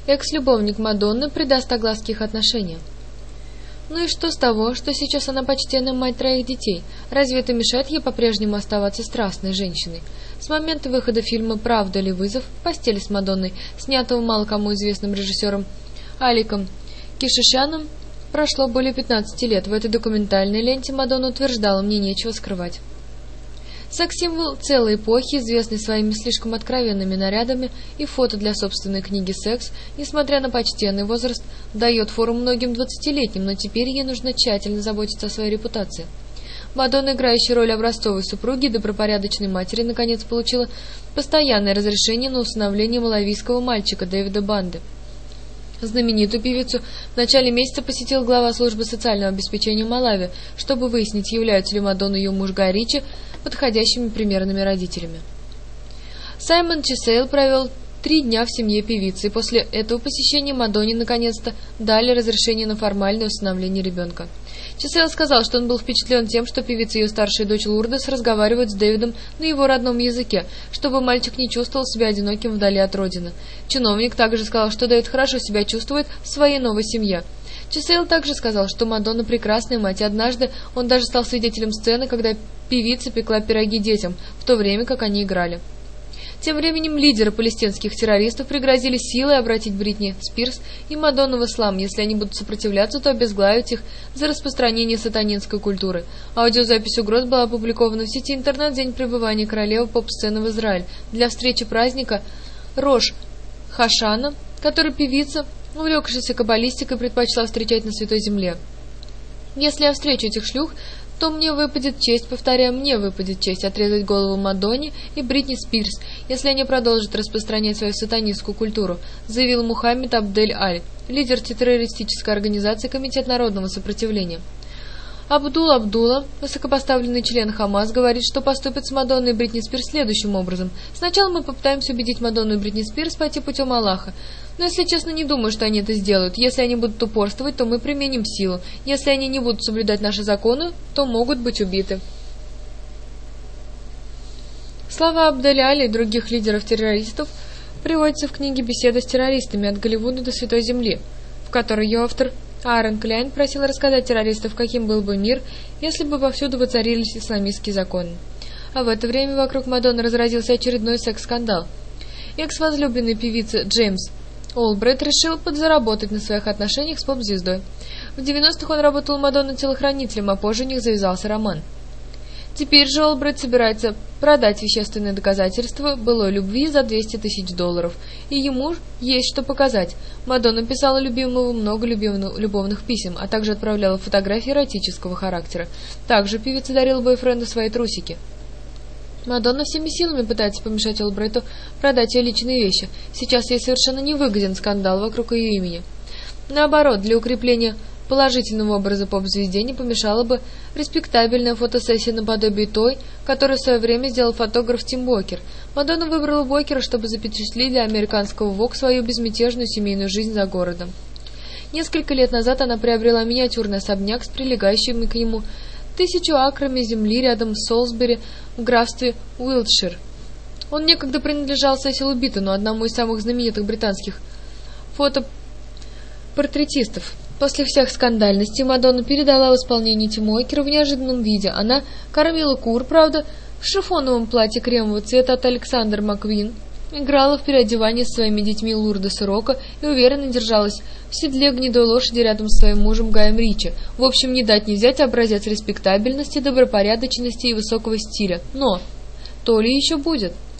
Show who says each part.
Speaker 1: Экс-любовник Мадонны придаст огласке их отношения. Ну и что с того, что сейчас она почтенная мать 3 детей? Разве это мешает ей по-прежнему оставаться страстной женщиной? С момента выхода фильма «Правда ли вызов» в постели с Мадонной, снятого мало кому известным режиссером Аликом Кишишяном, прошло более 15 лет. В этой документальной ленте Мадонна утверждала: «Мне нечего скрывать». Секс-символ целой эпохи, известный своими слишком откровенными нарядами и фото для собственной книги «Секс», несмотря на почтенный возраст, дает фору многим 20-летним, но теперь ей нужно тщательно заботиться о своей репутации. Мадонна, играющая роль образцовой супруги и добропорядочной матери, наконец получила постоянное разрешение на усыновление малавийского мальчика Дэвида Банды. Знаменитую певицу в начале месяца посетил глава службы социального обеспечения Малави, чтобы выяснить, являются ли Мадонна и ее муж Гай Ричи подходящими примерными родителями. Саймон Чесейл провел 3 дня в семье певицы, и после этого посещения Мадонне наконец-то дали разрешение на формальное усыновление ребенка. Чесейл сказал, что он был впечатлен тем, что певица и ее старшая дочь Лурдес разговаривают с Дэвидом на его родном языке, чтобы мальчик не чувствовал себя одиноким вдали от родины. Чиновник также сказал, что Дэвид хорошо себя чувствует в своей новой семье. Чесейл также сказал, что Мадонна прекрасная мать, и однажды он даже стал свидетелем сцены, когда певица пекла пироги детям, в то время как они играли. Тем временем лидеры палестинских террористов пригрозили силой обратить Бритни Спирс и Мадонну в ислам. Если они будут сопротивляться, то обезглавить их за распространение сатанинской культуры. Аудиозапись угроз была опубликована в сети интернет в день пребывания королевы поп-сцены в Израиль для встречи праздника Рош Хашана, который певица, увлекшаяся каббалистикой, предпочла встречать на Святой Земле. «Если я встречу этих шлюх, то мне выпадет честь, повторяю, мне выпадет честь отрезать голову Мадонне и Бритни Спирс, если они продолжат распространять свою сатанистскую культуру», заявил Мухаммед Абдель-Аль, лидер террористической организации Комитет народного сопротивления. Абдулла, высокопоставленный член Хамас, говорит, что поступит с Мадонной и Бритни Спирс следующим образом. «Сначала мы попытаемся убедить Мадонну и Бритни Спирс пойти путем Аллаха. Но, если честно, не думаю, что они это сделают. Если они будут упорствовать, то мы применим силу. Если они не будут соблюдать наши законы, то могут быть убиты». Слова Абдель-Аля и других лидеров-террористов приводятся в книге «Беседа с террористами. От Голливуда до Святой Земли», в которой ее автор Аарон Кляйн просил рассказать террористов, каким был бы мир, если бы повсюду воцарились исламистские законы. А в это время вокруг Мадонны разразился очередной секс-скандал. Экс-возлюбленный певицы Джеймс Олбрайт решил подзаработать на своих отношениях с поп-звездой. В 90-х он работал у Мадонны телохранителем, а позже у них завязался роман. Теперь же Олбрайт собирается продать вещественные доказательства былой любви за $200 000, и ему есть что показать. Мадонна писала любимому много любовных писем, а также отправляла фотографии эротического характера. Также певица дарила бойфренду свои трусики. Мадонна всеми силами пытается помешать Олбрайту продать ее личные вещи. Сейчас ей совершенно невыгоден скандал вокруг ее имени. Наоборот, для укрепления положительного образа поп-звезде не помешала бы респектабельная фотосессия наподобие той, которую в свое время сделал фотограф Тим Уокер. Мадонна выбрала Уокера, чтобы запечатлеть для американского Vogue свою безмятежную семейную жизнь за городом. Несколько лет назад она приобрела миниатюрный особняк с прилегающими к нему 1000 акрами земли рядом с Солсбери в графстве Уилтшир. Он некогда принадлежал Сесилу Биттону, одному из самых знаменитых британских фотопортретистов. После всех скандальностей Мадонна передала в исполнение Тиму Уокеру в неожиданном виде. Она кормила кур, правда, в шифоновом платье кремового цвета от Александр Маквин, играла в переодевании со своими детьми Лурдес и Рока и уверенно держалась в седле гнедой лошади рядом с своим мужем Гаем Ричи. В общем, не дать не взять образец респектабельности, добропорядочности и высокого стиля. Но то ли еще будет?